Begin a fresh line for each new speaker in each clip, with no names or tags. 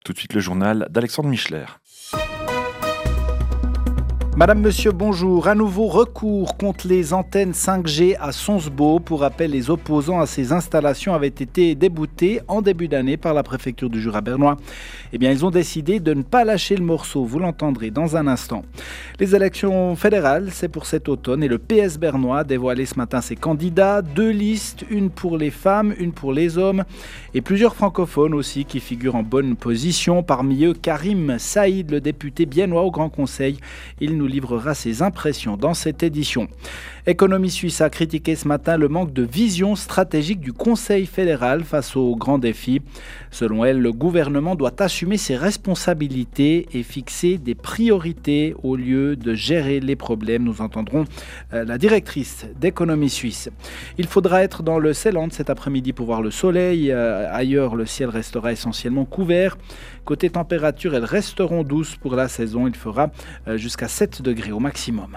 Tout de suite le journal d'Alexandre Michler.
Madame, Monsieur, bonjour. Un nouveau recours contre les antennes 5G à Sonsbeau. Pour rappel, les opposants à ces installations avaient été déboutés en début d'année par la préfecture du Jura bernois. Eh bien, ils ont décidé de ne pas lâcher le morceau. Vous l'entendrez dans un instant. Les élections fédérales, c'est pour cet automne et le PS bernois a dévoilé ce matin ses candidats. 2 listes, une pour les femmes, une pour les hommes et plusieurs francophones aussi qui figurent en bonne position. Parmi eux, Karim Saïd, le député biennois au Grand Conseil. Il nous livrera ses impressions dans cette édition. Économie Suisse a critiqué ce matin le manque de vision stratégique du Conseil fédéral face aux grands défis. Selon elle, le gouvernement doit assumer ses responsabilités et fixer des priorités au lieu de gérer les problèmes. Nous entendrons la directrice d'Économie Suisse. Il faudra être dans le Seeland cet après-midi pour voir le soleil. Ailleurs, le ciel restera essentiellement couvert. Côté température, elles resteront douces pour la saison. Il fera jusqu'à 7 degrés au maximum.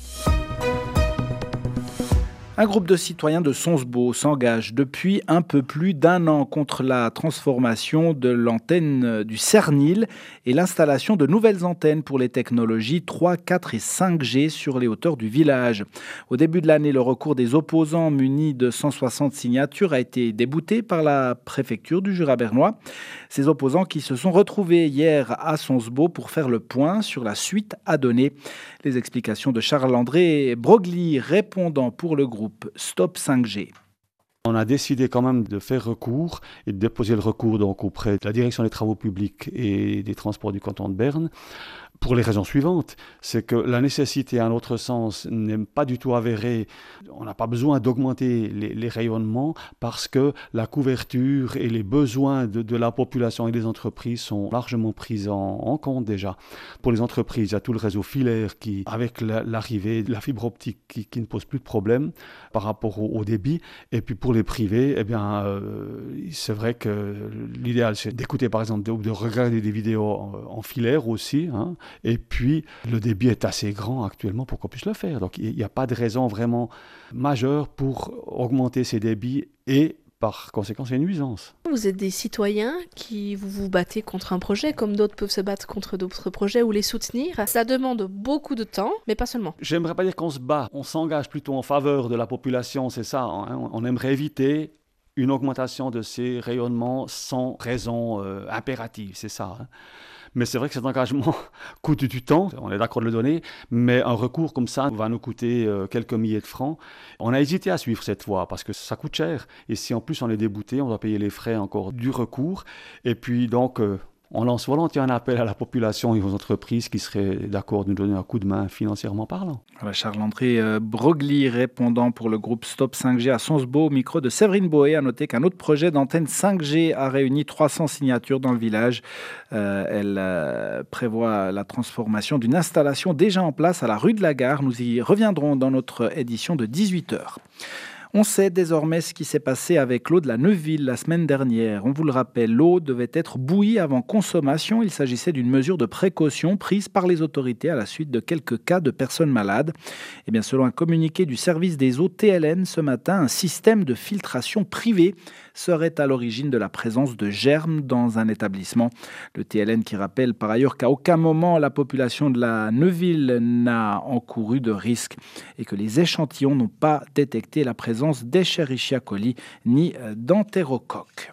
Un groupe de citoyens de Sonsbeau s'engage depuis un peu plus d'un an contre la transformation de l'antenne du Cernil et l'installation de nouvelles antennes pour les technologies 3, 4 et 5G sur les hauteurs du village. Au début de l'année, le recours des opposants munis de 160 signatures a été débouté par la préfecture du Jura bernois. Ces opposants qui se sont retrouvés hier à Sonsbeau pour faire le point sur la suite à donner. Les explications de Charles-André Broglie, répondant pour le groupe Stop 5G.
On a décidé quand même de faire recours et de déposer le recours donc auprès de la direction des travaux publics et des transports du canton de Berne. Pour les raisons suivantes, c'est que la nécessité, à notre sens, n'est pas du tout avérée. On n'a pas besoin d'augmenter les rayonnements parce que la couverture et les besoins de la population et des entreprises sont largement pris en compte déjà. Pour les entreprises, il y a tout le réseau filaire qui, avec l'arrivée de la fibre optique, qui ne pose plus de problème par rapport au débit. Et puis pour les privés, c'est vrai que l'idéal, c'est d'écouter par exemple, de regarder des vidéos en filaire aussi, hein. Et puis, le débit est assez grand actuellement pour qu'on puisse le faire. Donc, il n'y a pas de raison vraiment majeure pour augmenter ces débits et, par conséquent, c'est une nuisance.
Vous êtes des citoyens qui vous battez contre un projet, comme d'autres peuvent se battre contre d'autres projets ou les soutenir. Ça demande beaucoup de temps, mais pas seulement.
J'aimerais pas dire qu'on se bat. On s'engage plutôt en faveur de la population, c'est ça. Hein. On aimerait éviter une augmentation de ces rayonnements sans raison impérative, c'est ça. Hein. Mais c'est vrai que cet engagement coûte du temps, on est d'accord de le donner, mais un recours comme ça va nous coûter quelques milliers de francs. On a hésité à suivre cette voie parce que ça coûte cher. Et si en plus on est débouté, on doit payer les frais encore du recours. Et puis donc, on lance volontiers un appel à la population et aux entreprises qui seraient d'accord de nous donner un coup de main financièrement parlant.
Voilà, Charles-André Broglie, répondant pour le groupe Stop 5G à Sonsbeau, au micro de Séverine Boé. A noté qu'un autre projet d'antenne 5G a réuni 300 signatures dans le village. Elle prévoit la transformation d'une installation déjà en place à la rue de la Gare. Nous y reviendrons dans notre édition de 18h. On sait désormais ce qui s'est passé avec l'eau de la Neuville la semaine dernière. On vous le rappelle, l'eau devait être bouillie avant consommation. Il s'agissait d'une mesure de précaution prise par les autorités à la suite de quelques cas de personnes malades. Eh bien, selon un communiqué du service des eaux TLN ce matin, un système de filtration privé serait à l'origine de la présence de germes dans un établissement. Le TLN qui rappelle par ailleurs qu'à aucun moment la population de la Neuville n'a encouru de risque et que les échantillons n'ont pas détecté la présence d'Escherichia coli ni d'entérocoque.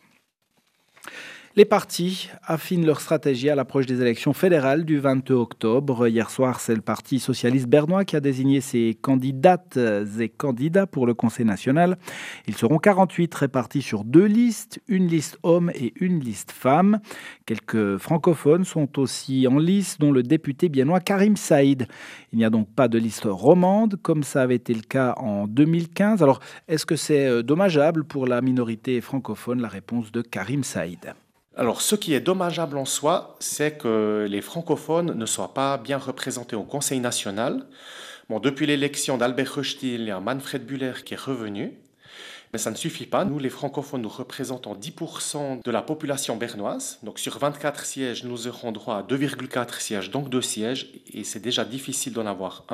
Les partis affinent leur stratégie à l'approche des élections fédérales du 22 octobre. Hier soir, c'est le Parti socialiste bernois qui a désigné ses candidates et candidats pour le Conseil national. Ils seront 48 répartis sur 2 listes, une liste homme et une liste femme. Quelques francophones sont aussi en lice, dont le député biennois Karim Saïd. Il n'y a donc pas de liste romande, comme ça avait été le cas en 2015. Alors, est-ce que c'est dommageable pour la minorité francophone? La réponse de Karim Saïd.
Alors, ce qui est dommageable en soi, c'est que les francophones ne soient pas bien représentés au Conseil national. Bon, depuis l'élection d'Albert Röstil, il y a Manfred Buller qui est revenu. Mais ça ne suffit pas. Nous, les francophones, nous représentons 10% de la population bernoise. Donc, sur 24 sièges, nous aurons droit à 2,4 sièges, donc 2 sièges. Et c'est déjà difficile d'en avoir un.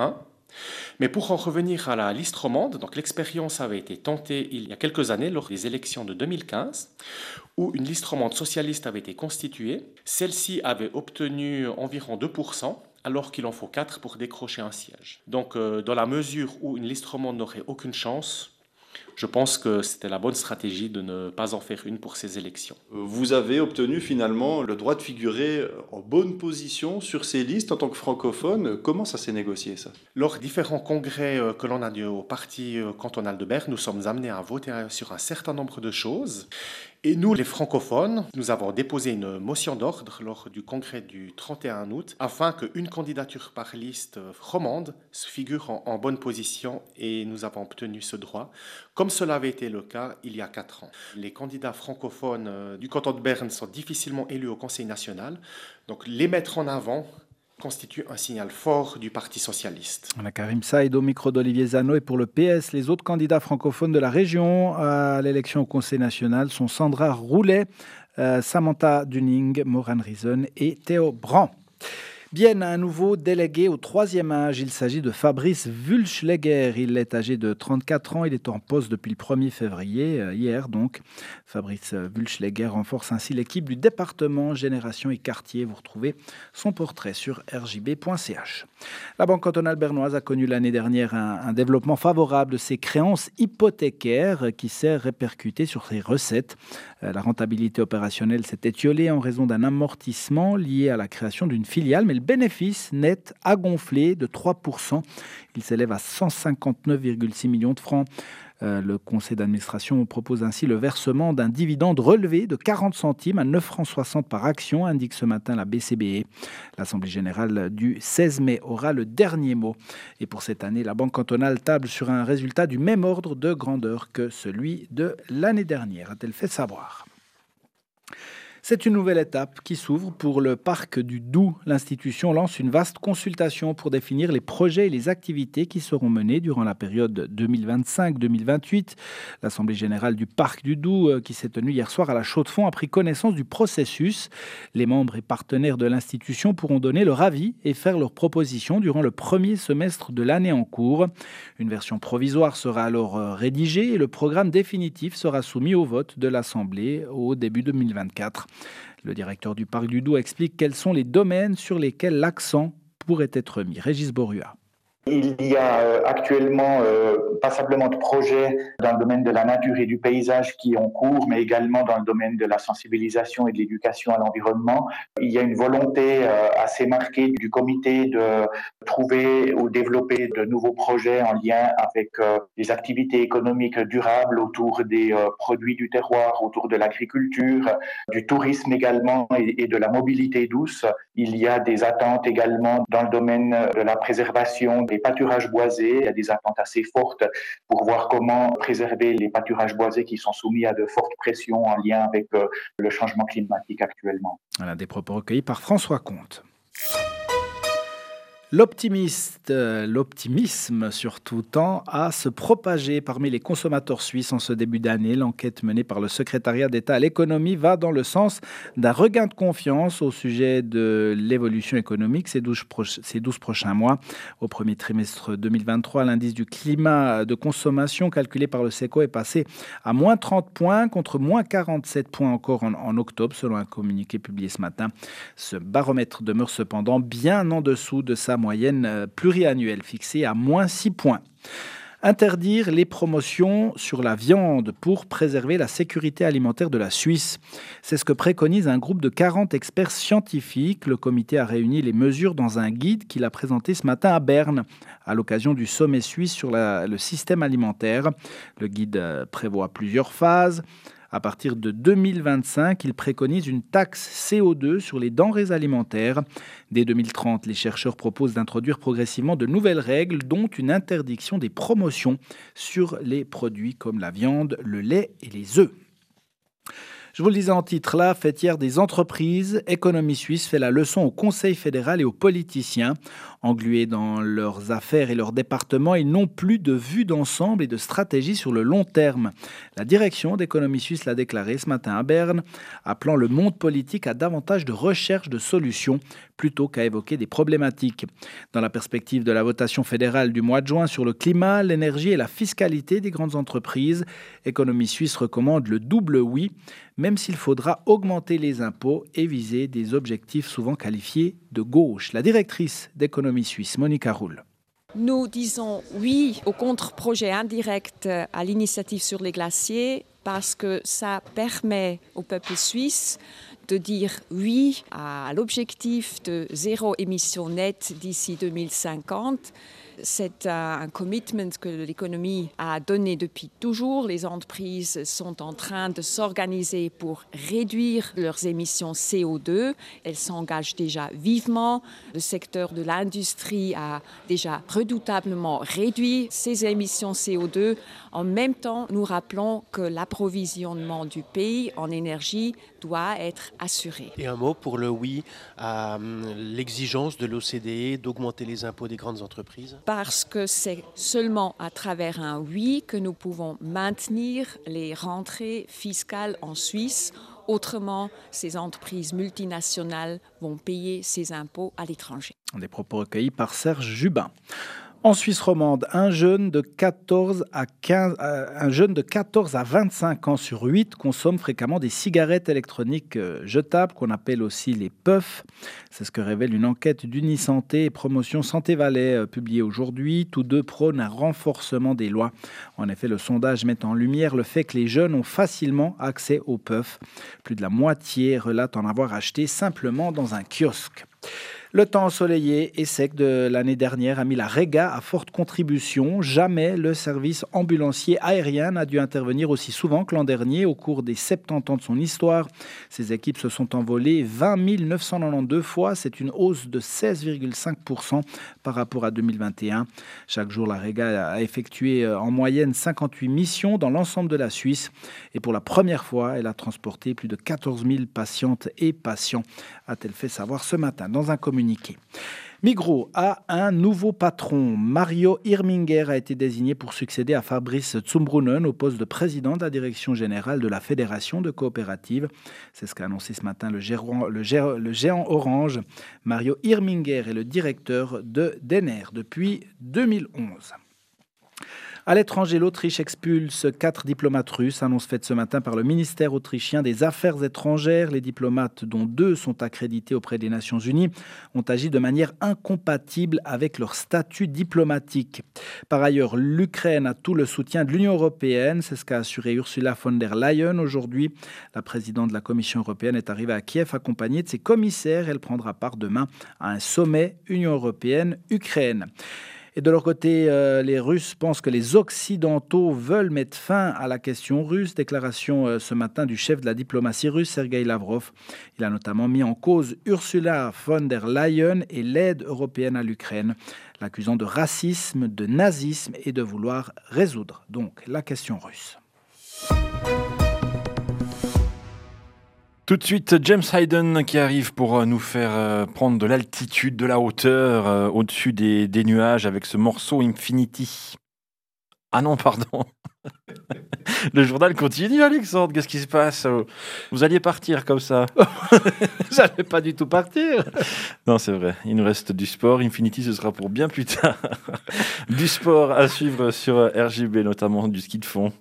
Mais pour en revenir à la liste romande, donc l'expérience avait été tentée il y a quelques années lors des élections de 2015, où une liste romande socialiste avait été constituée. Celle-ci avait obtenu environ 2%, alors qu'il en faut 4 pour décrocher un siège. Donc dans la mesure où une liste romande n'aurait aucune chance, je pense que c'était la bonne stratégie de ne pas en faire une pour ces élections.
Vous avez obtenu finalement le droit de figurer en bonne position sur ces listes en tant que francophone. Comment ça s'est négocié, ça?
Lors des différents congrès que l'on a dû au parti cantonal de Berne, nous sommes amenés à voter sur un certain nombre de choses. Et nous, les francophones, nous avons déposé une motion d'ordre lors du congrès du 31 août afin qu'une candidature par liste romande se figure en bonne position et nous avons obtenu ce droit, comme cela avait été le cas il y a 4 ans. Les candidats francophones du canton de Berne sont difficilement élus au Conseil national, donc les mettre en avant constitue un signal fort du Parti socialiste.
On a Karim Saïd au micro d'Olivier Zano. Et pour le PS, les autres candidats francophones de la région à l'élection au Conseil national sont Sandra Roulet, Samantha Dunning, Moran Rison et Théo Brand. Bien, un nouveau délégué au 3e âge. Il s'agit de Fabrice Wulschläger. Il est âgé de 34 ans. Il est en poste depuis le 1er février, hier donc. Fabrice Wulschläger renforce ainsi l'équipe du département Génération et Quartier. Vous retrouvez son portrait sur rjb.ch. La Banque cantonale bernoise a connu l'année dernière un développement favorable de ses créances hypothécaires qui s'est répercuté sur ses recettes. La rentabilité opérationnelle s'est étiolée en raison d'un amortissement lié à la création d'une filiale, mais le bénéfice net a gonflé de 3%. Il s'élève à 159,6 millions de francs. Le conseil d'administration propose ainsi le versement d'un dividende relevé de 40 centimes à 9,60 francs par action, indique ce matin la BCBE. L'Assemblée générale du 16 mai aura le dernier mot. Et pour cette année, la Banque cantonale table sur un résultat du même ordre de grandeur que celui de l'année dernière, a-t-elle fait savoir. C'est une nouvelle étape qui s'ouvre pour le parc du Doubs. L'institution lance une vaste consultation pour définir les projets et les activités qui seront menés durant la période 2025-2028. L'Assemblée générale du parc du Doubs, qui s'est tenue hier soir à la Chaux-de-Fonds, a pris connaissance du processus. Les membres et partenaires de l'institution pourront donner leur avis et faire leurs propositions durant le premier semestre de l'année en cours. Une version provisoire sera alors rédigée et le programme définitif sera soumis au vote de l'Assemblée au début 2024. Le directeur du parc du Doubs explique quels sont les domaines sur lesquels l'accent pourrait être mis. Régis Borua.
Il y a actuellement passablement de projets dans le domaine de la nature et du paysage qui ont cours, mais également dans le domaine de la sensibilisation et de l'éducation à l'environnement. Il y a une volonté assez marquée du comité de trouver ou développer de nouveaux projets en lien avec les activités économiques durables autour des produits du terroir, autour de l'agriculture, du tourisme également et de la mobilité douce. Il y a des attentes également dans le domaine de la préservation des pâturages boisés. Il y a des attentes assez fortes pour voir comment préserver les pâturages boisés qui sont soumis à de fortes pressions en lien avec le changement climatique actuellement.
Voilà des propos recueillis par François Comte. L'optimisme surtout tend à se propager parmi les consommateurs suisses en ce début d'année. L'enquête menée par le secrétariat d'État à l'économie va dans le sens d'un regain de confiance au sujet de l'évolution économique ces 12 prochains mois. Au premier trimestre 2023, l'indice du climat de consommation calculé par le SECO est passé à moins 30 points contre moins 47 points encore en octobre, selon un communiqué publié ce matin. Ce baromètre demeure cependant bien en dessous de sa moyenne pluriannuelle fixée à moins 6 points. Interdire les promotions sur la viande pour préserver la sécurité alimentaire de la Suisse. C'est ce que préconise un groupe de 40 experts scientifiques. Le comité a réuni les mesures dans un guide qu'il a présenté ce matin à Berne à l'occasion du sommet suisse sur le système alimentaire. Le guide prévoit plusieurs phases. À partir de 2025, il préconise une taxe CO2 sur les denrées alimentaires. Dès 2030, les chercheurs proposent d'introduire progressivement de nouvelles règles, dont une interdiction des promotions sur les produits comme la viande, le lait et les œufs. Je vous le disais en titre, la fêtière des entreprises, Économie Suisse fait la leçon au Conseil fédéral et aux politiciens. Englués dans leurs affaires et leurs départements, ils n'ont plus de vue d'ensemble et de stratégie sur le long terme. La direction d'Économie Suisse l'a déclaré ce matin à Berne, appelant le monde politique à davantage de recherche de solutions plutôt qu'à évoquer des problématiques. Dans la perspective de la votation fédérale du mois de juin sur le climat, l'énergie et la fiscalité des grandes entreprises, Économie Suisse recommande le double oui, même s'il faudra augmenter les impôts et viser des objectifs souvent qualifiés de gauche. La directrice d'Économie Suisse, Monica Roule.
Nous disons oui au contre-projet indirect à l'initiative sur les glaciers parce que ça permet au peuple suisse de dire oui à l'objectif de zéro émission nette d'ici 2050. C'est un commitment que l'économie a donné depuis toujours. Les entreprises sont en train de s'organiser pour réduire leurs émissions CO2. Elles s'engagent déjà vivement. Le secteur de l'industrie a déjà redoutablement réduit ses émissions CO2. En même temps, nous rappelons que l'approvisionnement du pays en énergie doit être assuré.
Et un mot pour le oui à l'exigence de l'OCDE d'augmenter les impôts des grandes entreprises.
Parce que c'est seulement à travers un oui que nous pouvons maintenir les rentrées fiscales en Suisse. Autrement, ces entreprises multinationales vont payer ces impôts à l'étranger.
Des propos recueillis par Serge Jubin. En Suisse romande, un jeune de 14 à 25 ans sur 8 consomme fréquemment des cigarettes électroniques jetables, qu'on appelle aussi les puffs. C'est ce que révèle une enquête d'Unisanté et Promotion Santé Valais publiée aujourd'hui. Tous deux prônent un renforcement des lois. En effet, le sondage met en lumière le fait que les jeunes ont facilement accès aux puffs. Plus de la moitié relate en avoir acheté simplement dans un kiosque. Le temps ensoleillé et sec de l'année dernière a mis la Rega à forte contribution. Jamais le service ambulancier aérien n'a dû intervenir aussi souvent que l'an dernier au cours des 70 ans de son histoire. Ces équipes se sont envolées 20 992 fois. C'est une hausse de 16,5% par rapport à 2021. Chaque jour, la Rega a effectué en moyenne 58 missions dans l'ensemble de la Suisse. Et pour la première fois, elle a transporté plus de 14 000 patientes et patients, a-t-elle fait savoir ce matin dans un communiqué. Migros a un nouveau patron. Mario Irminger a été désigné pour succéder à Fabrice Zumbrunnen au poste de président de la direction générale de la Fédération de coopératives. C'est ce qu'a annoncé ce matin le géant Orange. Mario Irminger est le directeur de Denner depuis 2011. À l'étranger, l'Autriche expulse 4 diplomates russes, annonce faite ce matin par le ministère autrichien des Affaires étrangères. Les diplomates, dont 2 sont accrédités auprès des Nations Unies, ont agi de manière incompatible avec leur statut diplomatique. Par ailleurs, l'Ukraine a tout le soutien de l'Union européenne. C'est ce qu'a assuré Ursula von der Leyen aujourd'hui. La présidente de la Commission européenne est arrivée à Kiev accompagnée de ses commissaires. Elle prendra part demain à un sommet Union européenne-Ukraine. Et de leur côté, les Russes pensent que les Occidentaux veulent mettre fin à la question russe. Déclaration ce matin du chef de la diplomatie russe, Sergei Lavrov. Il a notamment mis en cause Ursula von der Leyen et l'aide européenne à l'Ukraine, l'accusant de racisme, de nazisme et de vouloir résoudre donc la question russe.
Tout de suite, James Hayden qui arrive pour nous faire prendre de l'altitude, de la hauteur au-dessus des nuages avec ce morceau Infinity. Ah non, pardon. Le journal continue, Alexandre. Qu'est-ce qui se passe? Vous alliez partir comme ça?
J'allais pas du tout partir.
Non, c'est vrai. Il nous reste du sport. Infinity, ce sera pour bien plus tard. Du sport à suivre sur RJB, notamment du ski de fond.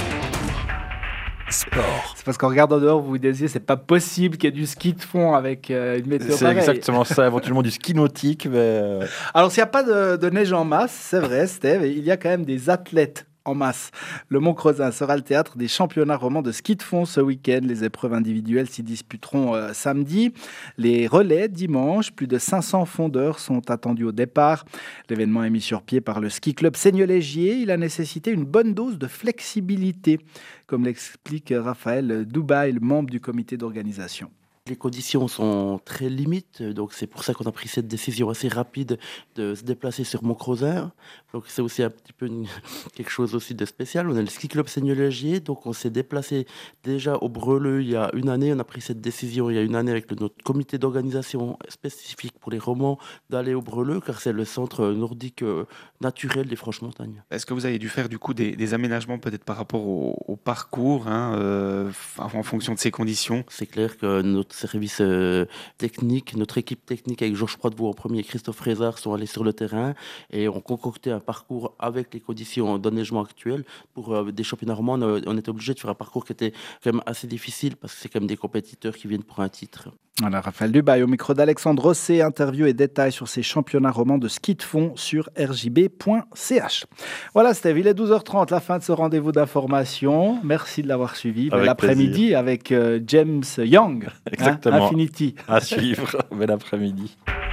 Sport. C'est parce qu'en regardant dehors, vous vous disiez c'est pas possible qu'il y ait du ski de fond avec une météo
c'est
pareille.
Exactement ça, éventuellement du ski nautique. Mais...
Alors s'il n'y a pas de neige en masse, c'est vrai Steve, il y a quand même des athlètes en masse. Le Mont-Creusin sera le théâtre des championnats romans de ski de fond ce week-end. Les épreuves individuelles s'y disputeront samedi. Les relais dimanche. Plus de 500 fondeurs sont attendus au départ. L'événement est mis sur pied par le ski club Seigneux-Légier. Il a nécessité une bonne dose de flexibilité, comme l'explique Raphaël Dubaï, le membre du comité d'organisation.
Les conditions sont très limites, donc c'est pour ça qu'on a pris cette décision assez rapide de se déplacer sur Montcrozer. Donc c'est aussi un petit peu quelque chose aussi de spécial. On est le ski club Seigneur-Légier, donc on s'est déplacé déjà au Breleux il y a une année. On a pris cette décision il y a une année avec notre comité d'organisation spécifique pour les romans d'aller au Breleux, car c'est le centre nordique naturel des Franches-Montagnes.
Est-ce que vous avez dû faire du coup des aménagements peut-être par rapport au parcours, en fonction de ces conditions?
C'est clair que notre service technique, notre équipe technique avec Georges Prodevaux en premier et Christophe Frézard sont allés sur le terrain et ont concocté un parcours avec les conditions d'enneigement actuelles. Pour des championnats romans, on était obligé de faire un parcours qui était quand même assez difficile parce que c'est quand même des compétiteurs qui viennent pour un titre.
Voilà, Raphaël Dubail au micro d'Alexandre Rosset, interview et détails sur ces championnats romans de ski de fond sur rjb.ch. Voilà, c'était il est 12h30, la fin de ce rendez-vous d'information. Merci de l'avoir suivi. Bel après-midi avec James Young.
Exactement.
Infinity.
À suivre. Bel après-midi.